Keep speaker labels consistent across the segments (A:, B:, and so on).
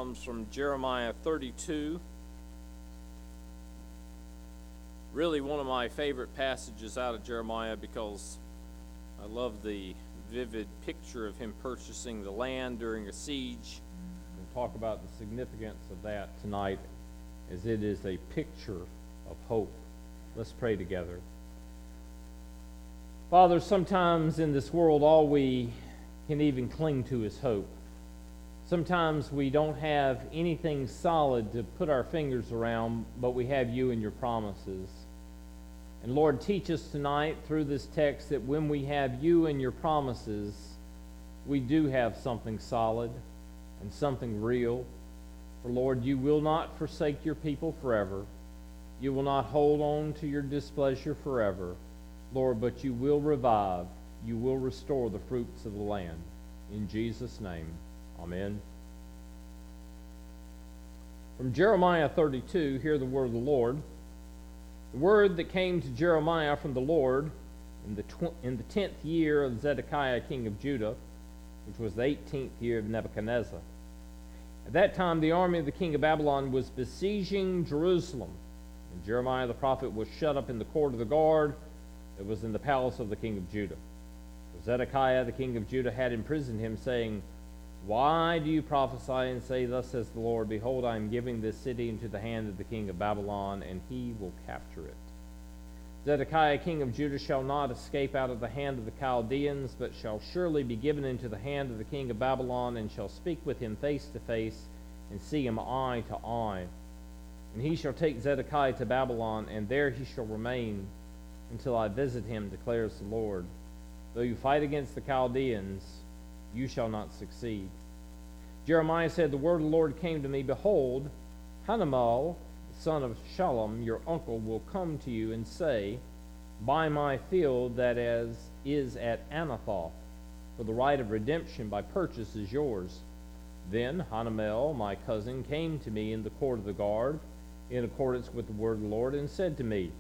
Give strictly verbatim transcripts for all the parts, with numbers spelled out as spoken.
A: comes from Jeremiah thirty-two. Really one of my favorite passages out of Jeremiah because I love the vivid picture of him purchasing the land during a siege. We'll talk about the significance of that tonight as it is a picture of hope. Let's pray together. Father, sometimes in this world all we can even cling to is hope. Sometimes we don't have anything solid to put our fingers around, but we have you and your promises. And Lord, teach us tonight through this text that when we have you and your promises, we do have something solid and something real. For Lord, you will not forsake your people forever. You will not hold on to your displeasure forever, Lord, but you will revive, you will restore the fruits of the land. In Jesus' name, amen. From Jeremiah thirty-two, hear the word of the Lord. The word that came to Jeremiah from the Lord in the tw- in the tenth year of Zedekiah king of Judah, which was the eighteenth year of Nebuchadnezzar. At that time the army of the king of Babylon was besieging Jerusalem, and Jeremiah the prophet was shut up in the court of the guard that was in the palace of the king of Judah. For Zedekiah the king of Judah had imprisoned him, saying, Why do you prophesy and say, Thus says the Lord, Behold, I am giving this city into the hand of the king of Babylon, and he will capture it. Zedekiah king of Judah shall not escape out of the hand of the Chaldeans, but shall surely be given into the hand of the king of Babylon, and shall speak with him face to face, and see him eye to eye. And he shall take Zedekiah to Babylon, and there he shall remain until I visit him, declares the Lord. Though you fight against the Chaldeans, you shall not succeed. Jeremiah said, The word of the Lord came to me, Behold, Hanamel, the son of Shallum, your uncle, will come to you and say, Buy my field that is, is at Anathoth, for the right of redemption by purchase is yours. Then Hanamel, my cousin, came to me in the court of the guard, in accordance with the word of the Lord, and said to me,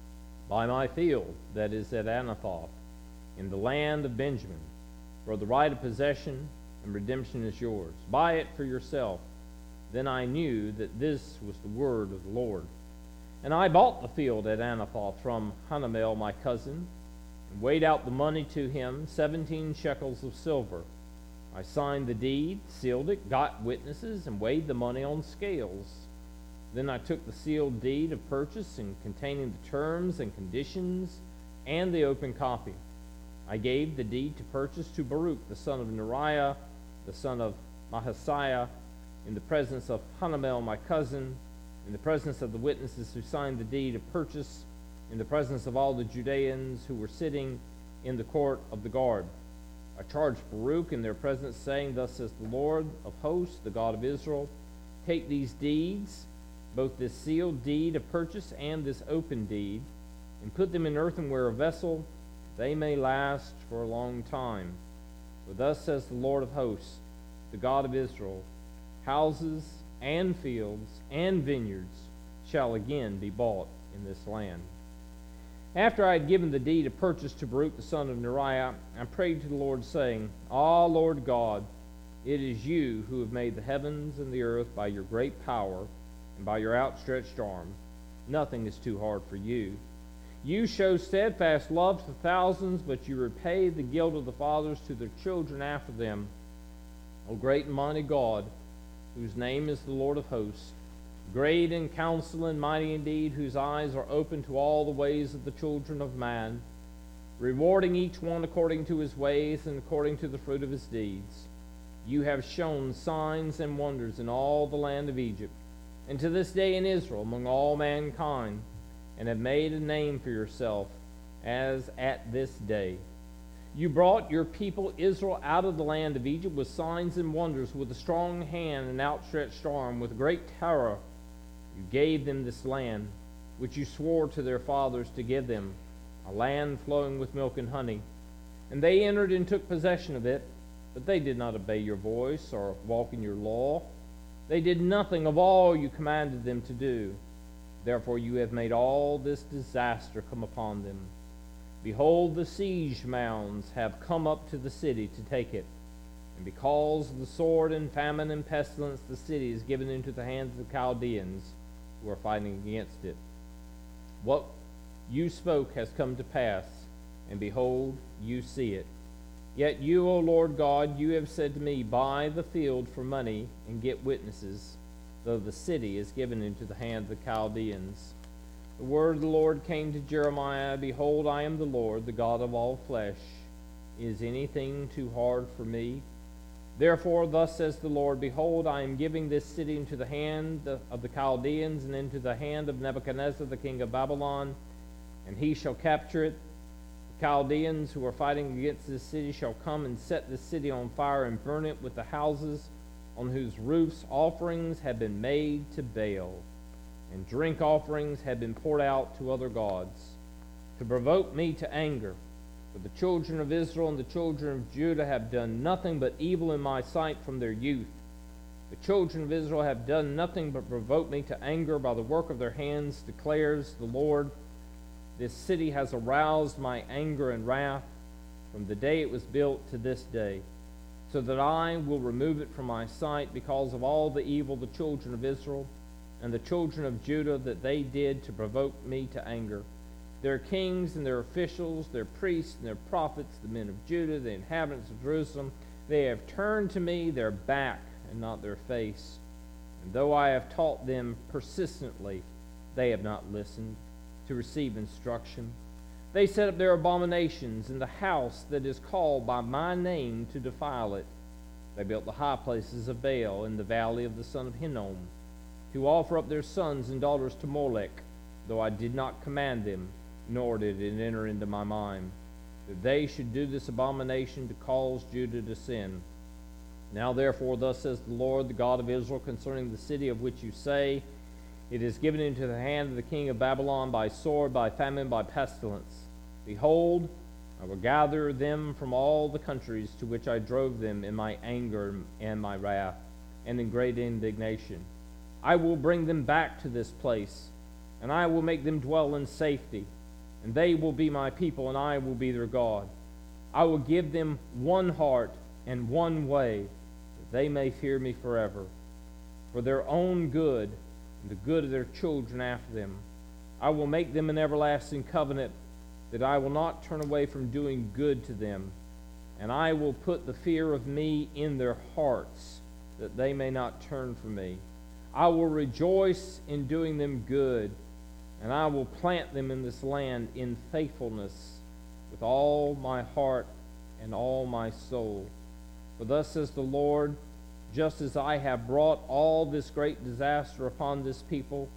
A: Buy my field that is at Anathoth, in the land of Benjamin, for the right of possession and redemption is yours. Buy it for yourself. Then I knew that this was the word of the Lord. And I bought the field at Anathoth from Hanamel my cousin, and weighed out the money to him, seventeen shekels of silver. I signed the deed, sealed it, got witnesses, and weighed the money on scales. Then I took the sealed deed of purchase and containing the terms and conditions and the open copy. I gave the deed to purchase to Baruch, the son of Neriah, the son of Mahaziah, in the presence of Hanamel my cousin, in the presence of the witnesses who signed the deed of purchase, in the presence of all the Judeans who were sitting in the court of the guard. I charged Baruch in their presence, saying, Thus says the Lord of hosts, the God of Israel, Take these deeds, both this sealed deed of purchase and this open deed, and put them in earthenware vessel, they may last for a long time. For thus says the Lord of hosts, the God of Israel, houses and fields and vineyards shall again be bought in this land. After I had given the deed of purchase to Baruch the son of Neriah, I prayed to the Lord, saying, Ah, Lord God, it is you who have made the heavens and the earth by your great power and by your outstretched arm. Nothing is too hard for you. You show steadfast love to thousands, but you repay the guilt of the fathers to their children after them. O great and mighty God, whose name is the Lord of hosts, great in counsel and mighty indeed, whose eyes are open to all the ways of the children of man, rewarding each one according to his ways and according to the fruit of his deeds. You have shown signs and wonders in all the land of Egypt, and to this day in Israel among all mankind, and have made a name for yourself as at this day. You brought your people Israel out of the land of Egypt with signs and wonders, with a strong hand and outstretched arm, with great terror. You gave them this land, which you swore to their fathers to give them, a land flowing with milk and honey. And they entered and took possession of it, but they did not obey your voice or walk in your law. They did nothing of all you commanded them to do. Therefore you have made all this disaster come upon them. Behold, the siege mounds have come up to the city to take it, And because of the sword and famine and pestilence, the city is given into the hands of the Chaldeans who are fighting against it. What you spoke has come to pass, and behold, you see it. Yet you, O Lord God, you have said to me, buy the field for money and get witnesses, though the city is given into the hand of the Chaldeans. The word of the Lord came to Jeremiah, behold, I am the Lord, the God of all flesh. Is anything too hard for me? Therefore, thus says the Lord, behold, I am giving this city into the hand of the Chaldeans and into the hand of Nebuchadnezzar, the king of Babylon, and he shall capture it. The Chaldeans who are fighting against this city shall come and set this city on fire and burn it with the houses on whose roofs offerings have been made to Baal, and drink offerings have been poured out to other gods, to provoke me to anger. For the children of Israel and the children of Judah have done nothing but evil in my sight from their youth. The children of Israel have done nothing but provoke me to anger by the work of their hands, declares the Lord. This city has aroused my anger and wrath from the day it was built to this day, so that I will remove it from my sight because of all the evil the children of Israel and the children of Judah that they did to provoke me to anger. Their kings and their officials, their priests and their prophets, the men of Judah, the inhabitants of Jerusalem, they have turned to me their back and not their face. And though I have taught them persistently, they have not listened to receive instruction. They set up their abominations in the house that is called by my name to defile it. They built the high places of Baal in the valley of the son of Hinnom, to offer up their sons and daughters to Molech, though I did not command them, nor did it enter into my mind, that they should do this abomination to cause Judah to sin. Now therefore, thus says the Lord, the God of Israel, concerning the city of which you say, it is given into the hand of the king of Babylon by sword, by famine, by pestilence. Behold, I will gather them from all the countries to which I drove them in my anger and my wrath, and in great indignation. I will bring them back to this place, and I will make them dwell in safety, and they will be my people, and I will be their God. I will give them one heart and one way, that they may fear me forever, for their own good and the good of their children after them. I will make them an everlasting covenant, that I will not turn away from doing good to them, and I will put the fear of me in their hearts, that they may not turn from me. I will rejoice in doing them good, and I will plant them in this land in faithfulness with all my heart and all my soul. For thus says the Lord, just as I have brought all this great disaster upon this people,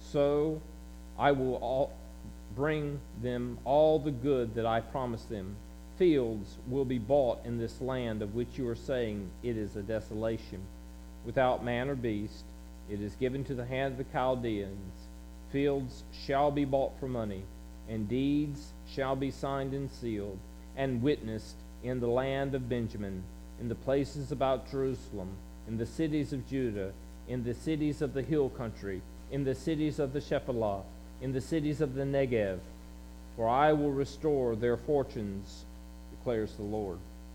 A: so I will all bring them all the good that I promised them. Fields will be bought in this land of which you are saying it is a desolation, without man or beast. It is given to the hand of the Chaldeans. Fields shall be bought for money, and deeds shall be signed and sealed, and witnessed in the land of Benjamin, in the places about Jerusalem, in the cities of Judah, in the cities of the hill country, in the cities of the Shephelah, in the cities of the Negev. For I will restore their fortunes, declares the Lord.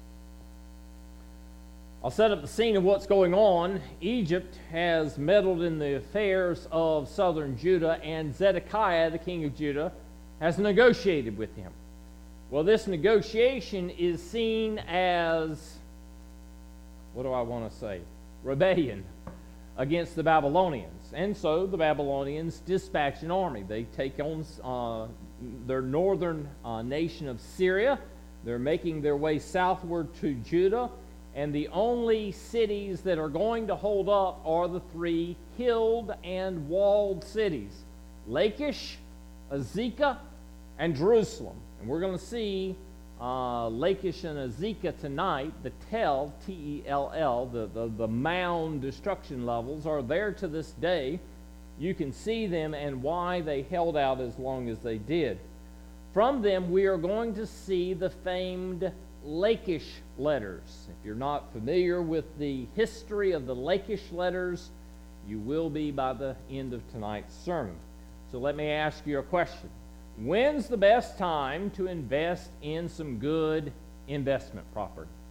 A: I'll set up the scene of what's going on. Egypt has meddled in the affairs of southern Judah, and Zedekiah, the king of Judah, has negotiated with him. Well, this negotiation is seen as, what do I want to say? Rebellion against the Babylonians. And so the Babylonians dispatch an army. They take on uh, their northern uh, nation of Syria. They're making their way southward to Judah. And the only cities that are going to hold up are the three hilled and walled cities, Lachish, Azekah, and Jerusalem. And we're going to see uh, Lachish and Azekah tonight. The Tel, T E L L, the, the, the mound destruction levels are there to this day. You can see them and why they held out as long as they did. From them, we are going to see the famed Lachish letters. If you're not familiar with the history of the Lachish letters, you will be by the end of tonight's sermon. So let me ask you a question. When's the best time to invest in some good investment property?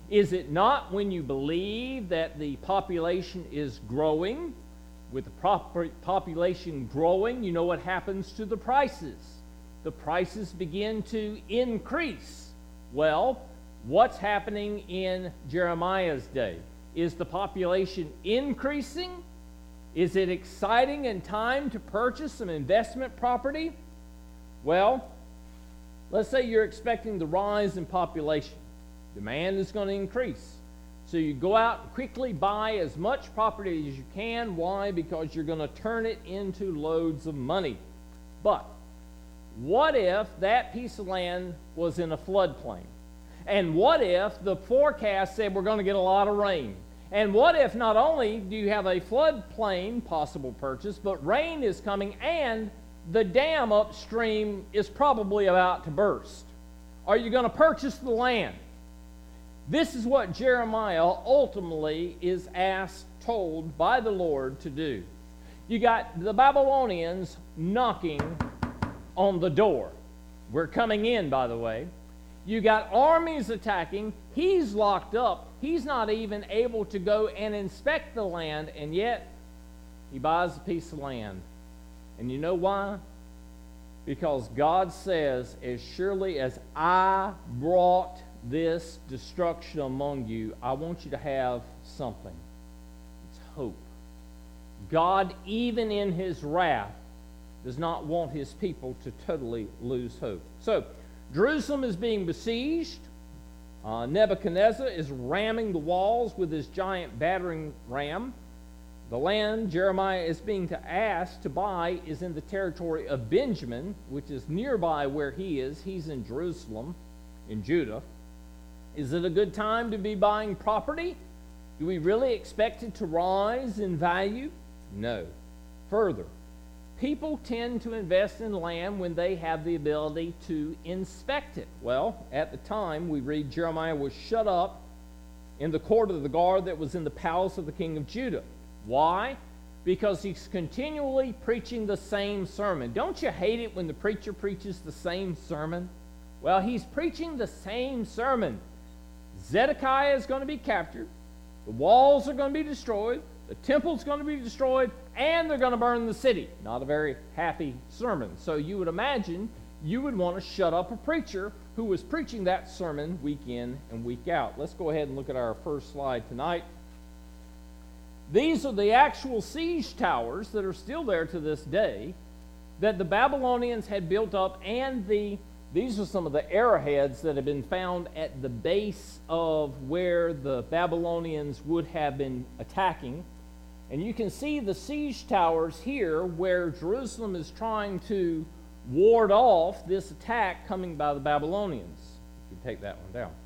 A: Is it not when you believe that the population is growing? With the proper population growing, you know what happens to the prices? The prices begin to increase. Well, what's happening in Jeremiah's day? Is the population increasing? Is it exciting and time to purchase some investment property? Well, let's say you're expecting the rise in population. Demand is going to increase. So you go out and quickly buy as much property as you can. Why? Because you're going to turn it into loads of money. But what if that piece of land was in a floodplain? And what if the forecast said we're going to get a lot of rain? And what if not only do you have a floodplain possible purchase, but rain is coming and the dam upstream is probably about to burst? Are you going to purchase the land? This is what Jeremiah ultimately is asked, told by the Lord to do. You got the Babylonians knocking on the door. We're coming in, by the way. You got armies attacking. He's locked up. He's not even able to go and inspect the land, and yet he buys a piece of land. And you know why? Because God says, as surely as I brought this destruction among you, I want you to have something. It's hope. God, even in his wrath, does not want his people to totally lose hope. So, Jerusalem is being besieged. Uh, Nebuchadnezzar is ramming the walls with his giant battering ram. The land Jeremiah is being to asked to buy is in the territory of Benjamin, which is nearby where he is. He's in Jerusalem, in Judah. Is it a good time to be buying property? Do we really expect it to rise in value? No. Further, people tend to invest in land when they have the ability to inspect it. Well, at the time, we read Jeremiah was shut up in the court of the guard that was in the palace of the king of Judah. Why? Because he's continually preaching the same sermon. Don't you hate it when the preacher preaches the same sermon? Well, he's preaching the same sermon. Zedekiah is going to be captured. The walls are going to be destroyed. The temple's going to be destroyed. And they're going to burn the city. Not a very happy sermon. So you would imagine you would want to shut up a preacher who was preaching that sermon week in and week out. Let's go ahead and look at our first slide tonight. These are the actual siege towers that are still there to this day that the Babylonians had built up, and the these are some of the arrowheads that have been found at the base of where the Babylonians would have been attacking. And you can see the siege towers here where Jerusalem is trying to ward off this attack coming by the Babylonians. You can take that one down.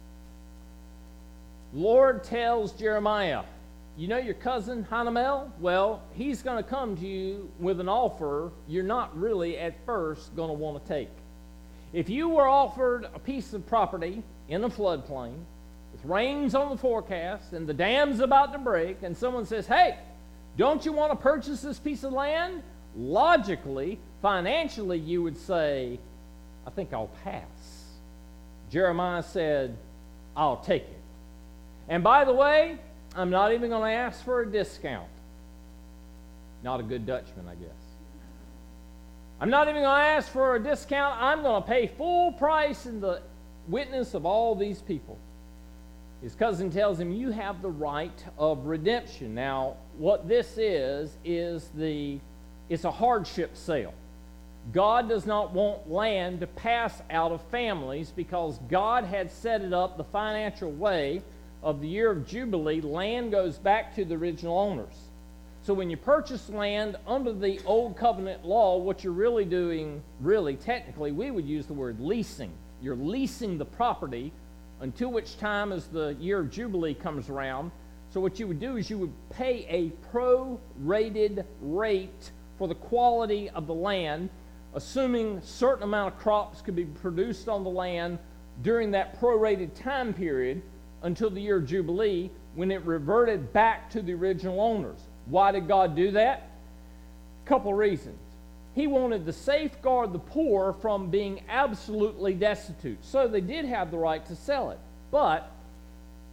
A: The Lord tells Jeremiah, you know your cousin Hanamel? Well, he's going to come to you with an offer you're not really at first going to want to take. If you were offered a piece of property in a floodplain with rains on the forecast and the dam's about to break, and someone says, hey, don't you want to purchase this piece of land? Logically, financially, you would say, I think I'll pass. Jeremiah said, I'll take it. And by the way, I'm not even going to ask for a discount. Not a good Dutchman, I guess. I'm not even going to ask for a discount. I'm going to pay full price in the witness of all these people. His cousin tells him, you have the right of redemption. Now, what this is, is the, it's a hardship sale. God does not want land to pass out of families because God had set it up the financial way of the year of Jubilee. Land goes back to the original owners. So when you purchase land under the old covenant law, what you're really doing, really technically, we would use the word leasing. You're leasing the property until which time as the year of Jubilee comes around. So what you would do is you would pay a prorated rate for the quality of the land, assuming a certain amount of crops could be produced on the land during that prorated time period until the year of Jubilee, when it reverted back to the original owners. Why did God do that? A couple reasons. He wanted to safeguard the poor from being absolutely destitute. So they did have the right to sell it. But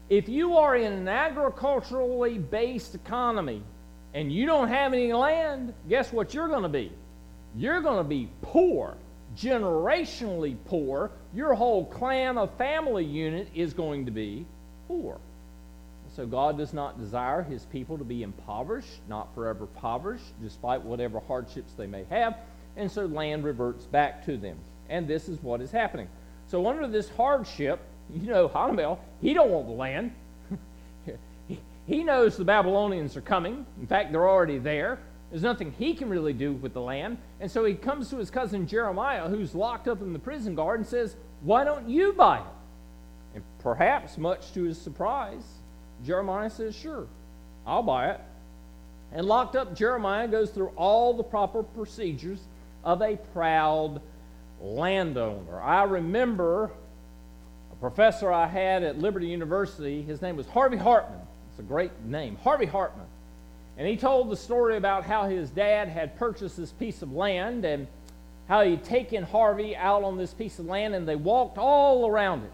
A: If you are in an agriculturally based economy and you don't have any land, guess what you're going to be? You're going to be poor, generationally poor. Your whole clan of family unit is going to be poor. So God does not desire his people to be impoverished, not forever impoverished, despite whatever hardships they may have. And so land reverts back to them. And this is what is happening. So under this hardship, you know, Hanamel, he don't want the land. He knows the Babylonians are coming. In fact, they're already there. There's nothing he can really do with the land. And so he comes to his cousin Jeremiah, who's locked up in the prison guard, and says, why don't you buy it? And perhaps, much to his surprise, Jeremiah says, sure, I'll buy it. And locked up Jeremiah goes through all the proper procedures of a proud landowner. I remember a professor I had at Liberty University. His name was Harvey Hartman. It's a great name, Harvey Hartman. And he told the story about how his dad had purchased this piece of land and how he'd taken Harvey out on this piece of land and they walked all around it.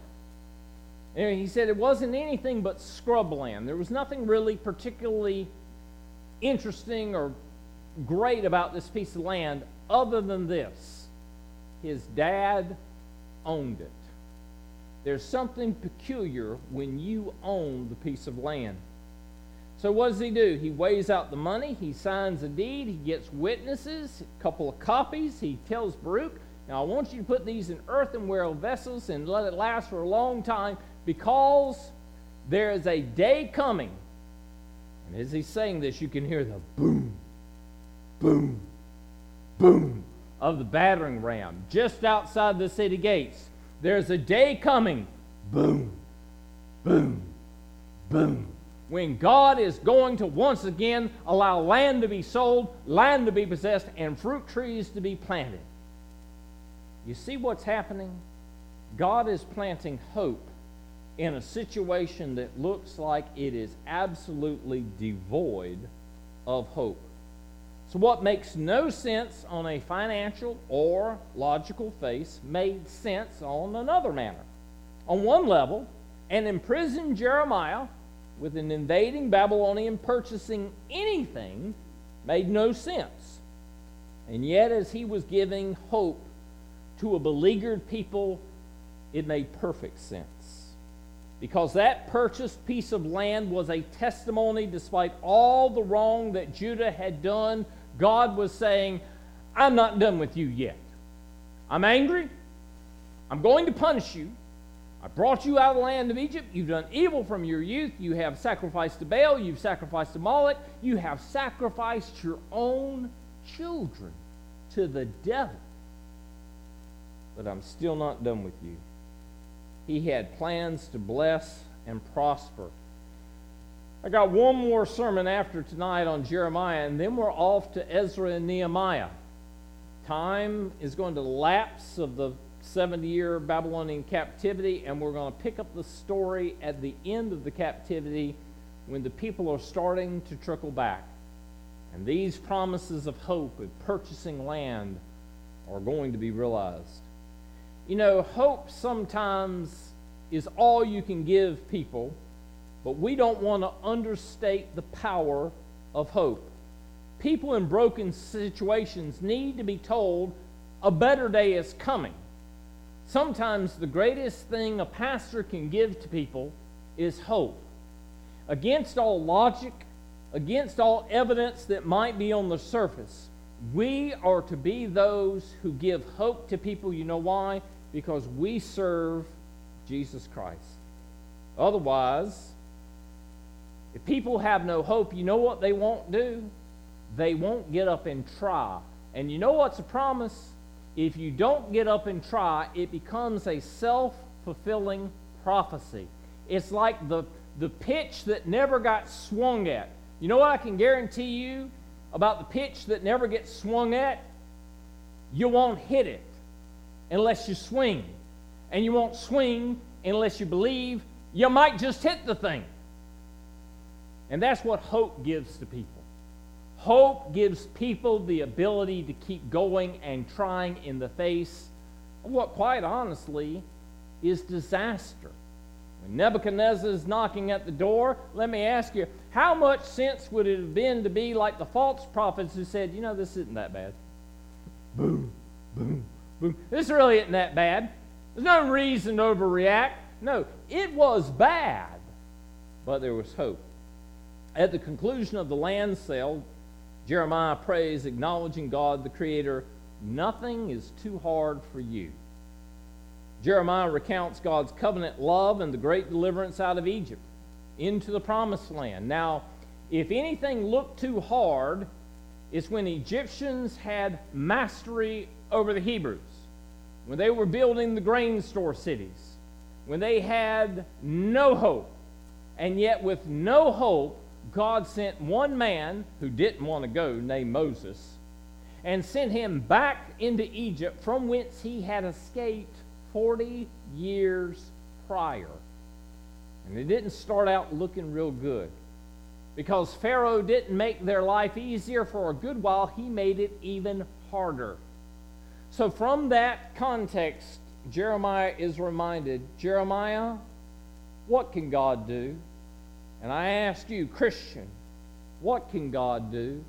A: And he said it wasn't anything but scrub land. There was nothing really particularly interesting or great about this piece of land other than this. His dad owned it. There's something peculiar when you own the piece of land. So what does he do? He weighs out the money. He signs a deed. He gets witnesses, a couple of copies. He tells Baruch, now I want you to put these in earthenware vessels and let it last for a long time because there is a day coming. And as he's saying this, you can hear the boom, boom, boom of the battering ram just outside the city gates. There's a day coming, boom, boom, boom, when God is going to once again allow land to be sold, land to be possessed, and fruit trees to be planted. You see what's happening? God is planting hope in a situation that looks like it is absolutely devoid of hope. So what makes no sense on a financial or logical face made sense on another manner. On one level, an imprisoned Jeremiah with an invading Babylonian purchasing anything made no sense. And yet as he was giving hope to a beleaguered people, it made perfect sense. Because that purchased piece of land was a testimony despite all the wrong that Judah had done. God was saying, I'm not done with you yet. I'm angry. I'm going to punish you. I brought you out of the land of Egypt. You've done evil from your youth. You have sacrificed to Baal. You've sacrificed to Moloch. You have sacrificed your own children to the devil. But I'm still not done with you. He had plans to bless and prosper. I got one more sermon after tonight on Jeremiah, and then we're off to Ezra and Nehemiah. Time is going to lapse of the seventy-year Babylonian captivity, and we're going to pick up the story at the end of the captivity when the people are starting to trickle back. And these promises of hope of purchasing land are going to be realized. You know, hope sometimes is all you can give people, but we don't want to understate the power of hope. People in broken situations need to be told a better day is coming. Sometimes the greatest thing a pastor can give to people is hope. Against all logic, against all evidence that might be on the surface, we are to be those who give hope to people. You know why? Because we serve Jesus Christ. Otherwise, if people have no hope, you know what they won't do? They won't get up and try. And you know what's a promise? If you don't get up and try, it becomes a self-fulfilling prophecy. It's like the, the pitch that never got swung at. You know what I can guarantee you about the pitch that never gets swung at? You won't hit it unless you swing. And you won't swing unless you believe you might just hit the thing. And that's what hope gives to people. Hope gives people the ability to keep going and trying in the face of what, quite honestly, is disaster. When Nebuchadnezzar is knocking at the door, let me ask you, how much sense would it have been to be like the false prophets who said, you know, this isn't that bad? Boom, boom, boom. This really isn't that bad. There's no reason to overreact. No, it was bad, but there was hope. At the conclusion of the land sale, Jeremiah prays, acknowledging God, the Creator, nothing is too hard for you. Jeremiah recounts God's covenant love and the great deliverance out of Egypt into the promised land. Now, if anything looked too hard, it's when Egyptians had mastery over the Hebrews, when they were building the grain store cities, when they had no hope. And yet with no hope, God sent one man who didn't want to go, named Moses, and sent him back into Egypt, from whence he had escaped forty years prior. And it didn't start out looking real good, because Pharaoh didn't make their life easier for a good while. He made it even harder. So from that context, Jeremiah is reminded, Jeremiah, what can God do? And I ask you, Christian, what can God do?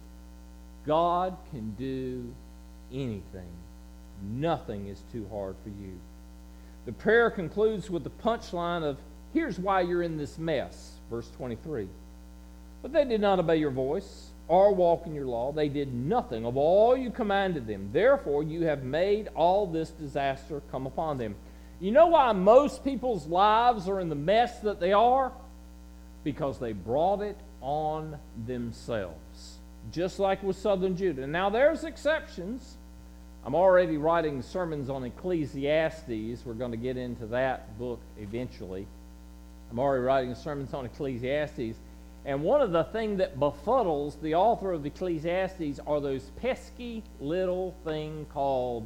A: God can do anything. Nothing is too hard for you. The prayer concludes with the punchline of, here's why you're in this mess. Verse twenty-three. But they did not obey your voice or walk in your law. They did nothing of all you commanded them. Therefore, you have made all this disaster come upon them. You know why most people's lives are in the mess that they are? Because they brought it on themselves. Just like with southern Judah. Now, there's exceptions. I'm already writing sermons on Ecclesiastes. We're going to get into that book eventually. I'm already writing sermons on Ecclesiastes. And one of the things that befuddles the author of Ecclesiastes are those pesky little thing called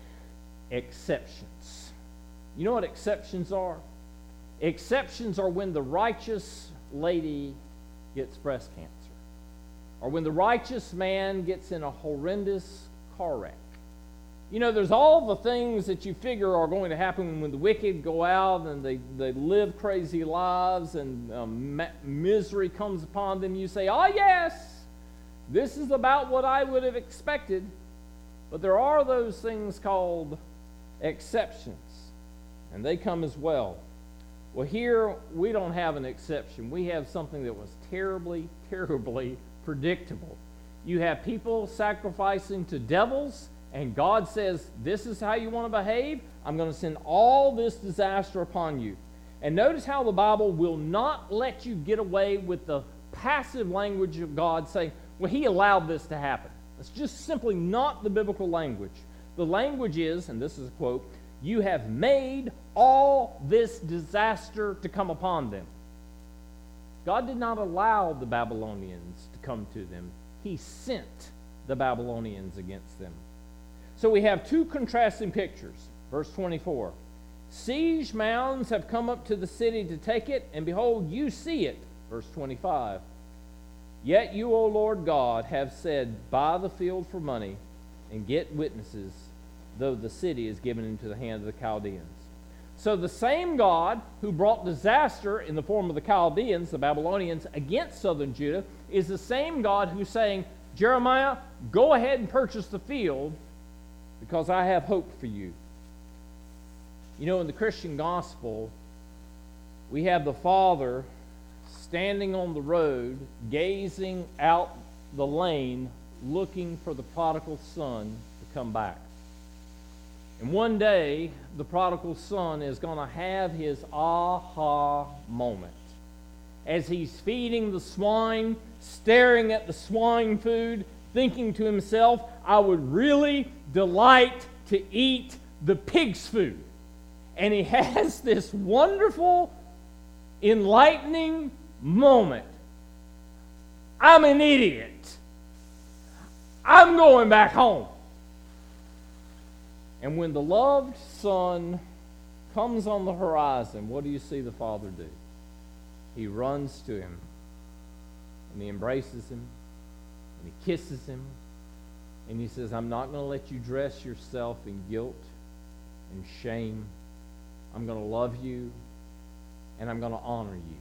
A: exceptions. You know what exceptions are? Exceptions are when the righteous lady gets breast cancer, or when the righteous man gets in a horrendous car wreck. You know, there's all the things that you figure are going to happen when the wicked go out and they, they live crazy lives and um, ma- misery comes upon them. You say, oh yes, this is about what I would have expected. But there are those things called exceptions, and they come as well. Well, here we don't have an exception. We have something that was terribly, terribly predictable. You have people sacrificing to devils, and God says, this is how you want to behave? I'm going to send all this disaster upon you. And notice how the Bible will not let you get away with the passive language of God saying, well, he allowed this to happen. It's just simply not the biblical language. The language is, and this is a quote, you have made all this disaster to come upon them. God did not allow the Babylonians to come to them. He sent the Babylonians against them. So we have two contrasting pictures. Verse twenty-four. Siege mounds have come up to the city to take it, and behold, you see it. Verse twenty-five. Yet you, O Lord God, have said, buy the field for money and get witnesses, though the city is given into the hand of the Chaldeans. So the same God who brought disaster in the form of the Chaldeans, the Babylonians, against southern Judah, is the same God who's saying, Jeremiah, go ahead and purchase the field, because I have hope for you. You know, in the Christian gospel, we have the Father standing on the road, gazing out the lane, looking for the prodigal son to come back. And one day, the prodigal son is going to have his aha moment. As he's feeding the swine, staring at the swine food, thinking to himself, I would really delight to eat the pig's food. And he has this wonderful, enlightening moment. I'm an idiot. I'm going back home. And when the loved son comes on the horizon, what do you see the father do? He runs to him, and he embraces him, and he kisses him, and he says, I'm not going to let you dress yourself in guilt and shame. I'm going to love you, and I'm going to honor you.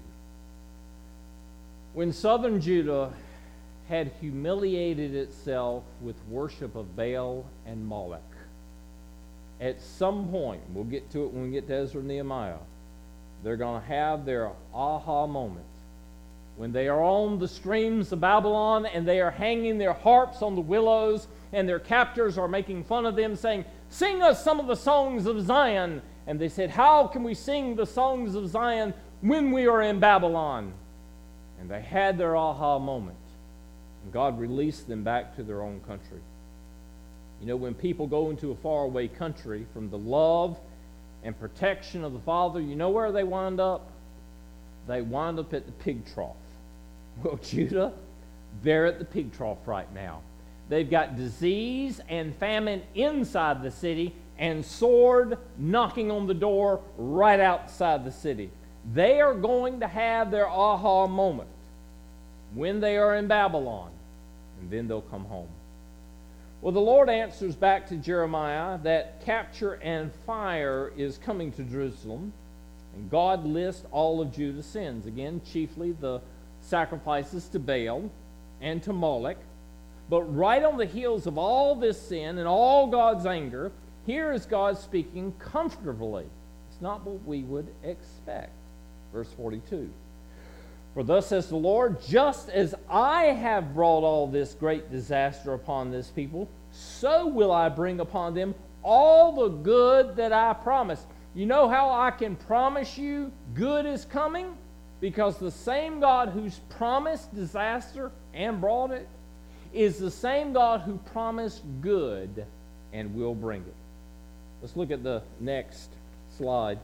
A: When southern Judah had humiliated itself with worship of Baal and Moloch, at some point, we'll get to it when we get to Ezra and Nehemiah, they're going to have their aha moment. When they are on the streams of Babylon and they are hanging their harps on the willows and their captors are making fun of them, saying, "Sing us some of the songs of Zion." And they said, "How can we sing the songs of Zion when we are in Babylon?" And they had their aha moment. And God released them back to their own country. You know, when people go into a faraway country from the love and protection of the Father, you know where they wind up? They wind up at the pig trough. Well, Judah, they're at the pig trough right now. They've got disease and famine inside the city and sword knocking on the door right outside the city. They are going to have their aha moment when they are in Babylon, and then they'll come home. Well, the Lord answers back to Jeremiah that capture and fire is coming to Jerusalem, and God lists all of Judah's sins. Again, chiefly the sacrifices to Baal and to Moloch. But right on the heels of all this sin and all God's anger, here is God speaking comfortably. It's not what we would expect. Verse forty-two. For thus says the Lord, just as I have brought all this great disaster upon this people, so will I bring upon them all the good that I promised. You know how I can promise you good is coming? Because the same God who's promised disaster and brought it is the same God who promised good and will bring it. Let's look at the next slide.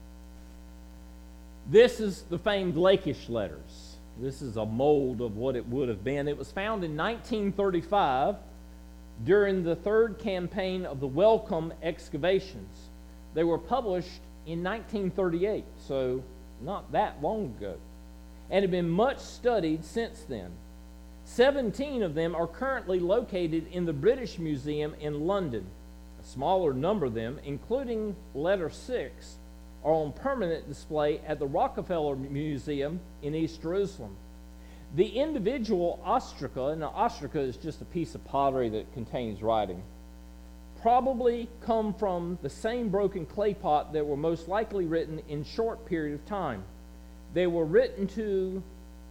A: This is the famed Lachish letters. This is a mold of what it would have been. It was found in nineteen thirty-five during the third campaign of the Welcome excavations. They were published in nineteen thirty-eight, so not that long ago, and have been much studied since then. seventeen of them are currently located in the British Museum in London. A smaller number of them, including letter six, are on permanent display at the Rockefeller Museum in East Jerusalem. The individual ostraca, and an ostraca is just a piece of pottery that contains writing, probably come from the same broken clay pot that were most likely written in short period of time. They were written to,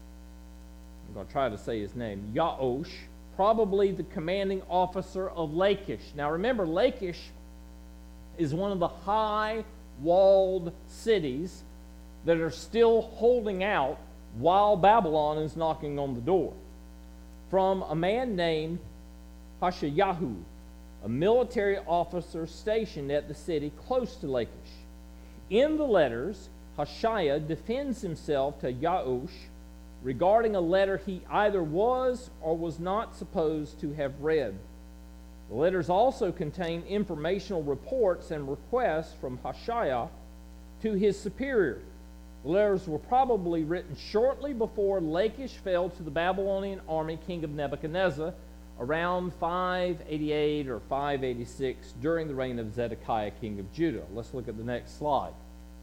A: I'm going to try to say his name, Yaosh, probably the commanding officer of Lachish. Now remember, Lachish is one of the high walled cities that are still holding out while Babylon is knocking on the door. From a man named Hashayahu, a military officer stationed at the city close to Lachish. In the letters, Hoshea defends himself to Yaosh regarding a letter he either was or was not supposed to have read. The letters also contain informational reports and requests from Hoshea to his superior. The letters were probably written shortly before Lachish fell to the Babylonian army, king of Nebuchadnezzar, around five eighty-eight or five eighty-six during the reign of Zedekiah, king of Judah. Let's look at the next slide.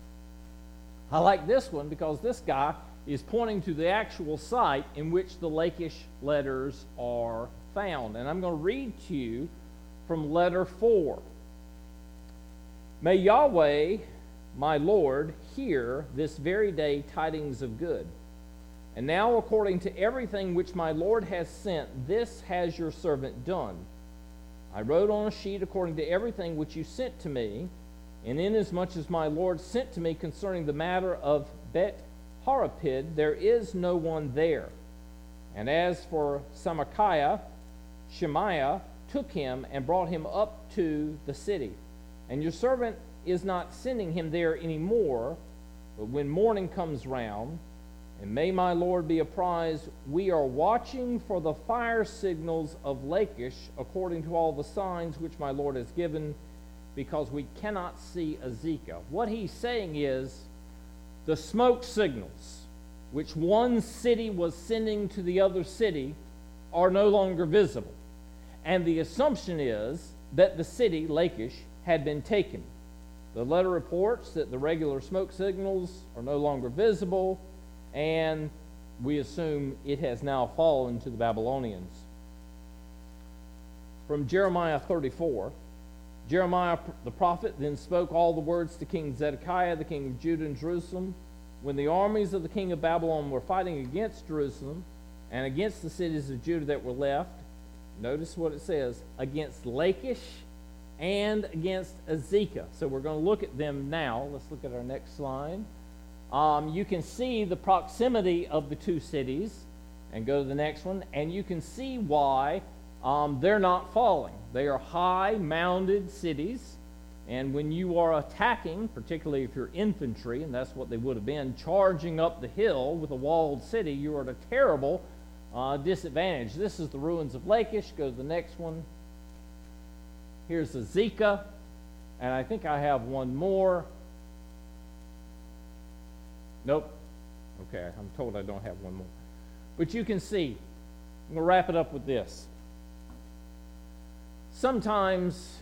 A: I like this one because this guy is pointing to the actual site in which the Lachish letters are found. And I'm going to read to you from letter four. May Yahweh, my Lord, hear this very day tidings of good. And now, according to everything which my Lord has sent, this has your servant done. I wrote on a sheet according to everything which you sent to me, and inasmuch as my Lord sent to me concerning the matter of Bet Harapid, there is no one there. And as for Samachiah, Shemaiah took him and brought him up to the city. And your servant is not sending him there any more, but when morning comes round, and may my Lord be apprised, we are watching for the fire signals of Lachish according to all the signs which my Lord has given, because we cannot see Azekah. What he's saying is the smoke signals which one city was sending to the other city are no longer visible. And the assumption is that the city, Lachish, had been taken. The letter reports that the regular smoke signals are no longer visible, and we assume it has now fallen to the Babylonians. From Jeremiah thirty-four, Jeremiah the prophet then spoke all the words to King Zedekiah, the king of Judah and Jerusalem, when the armies of the king of Babylon were fighting against Jerusalem and against the cities of Judah that were left. Notice what it says, against Lachish and against Azekah. So we're going to look at them now. Let's look at our next slide. Um, you can see the proximity of the two cities, and go to the next one, and you can see why um, they're not falling. They are high mounded cities, and when you are attacking, particularly if you're infantry, and that's what they would have been, charging up the hill with a walled city, you are at a terrible uh, disadvantage. This is the ruins of Lachish. Go to the next one. Here's Azekah, and I think I have one more. Nope. Okay, I'm told I don't have one more. But you can see, I'm going to wrap it up with this. Sometimes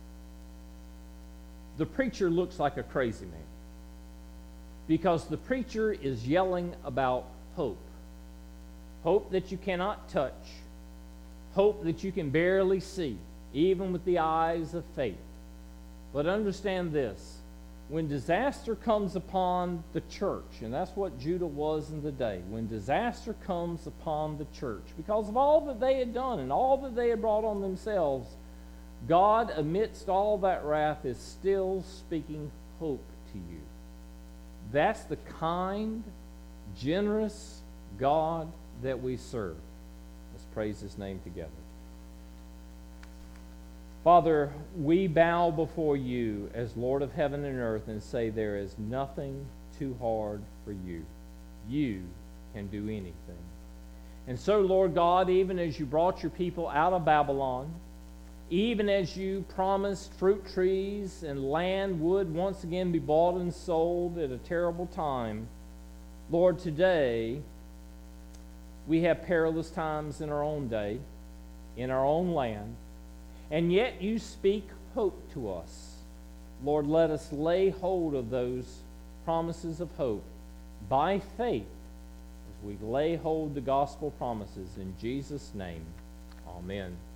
A: the preacher looks like a crazy man because the preacher is yelling about hope. Hope that you cannot touch. Hope that you can barely see, even with the eyes of faith. But understand this. When disaster comes upon the church, and that's what Judah was in the day, when disaster comes upon the church, because of all that they had done and all that they had brought on themselves, God, amidst all that wrath, is still speaking hope to you. That's the kind, generous God that we serve. Let's praise His name together. Father, we bow before you as Lord of heaven and earth and say there is nothing too hard for you. You can do anything. And so, Lord God, even as you brought your people out of Babylon, even as you promised fruit trees and land would once again be bought and sold at a terrible time, Lord, today we have perilous times in our own day, in our own land, and yet you speak hope to us. Lord, let us lay hold of those promises of hope by faith as we lay hold the gospel promises in Jesus' name. Amen.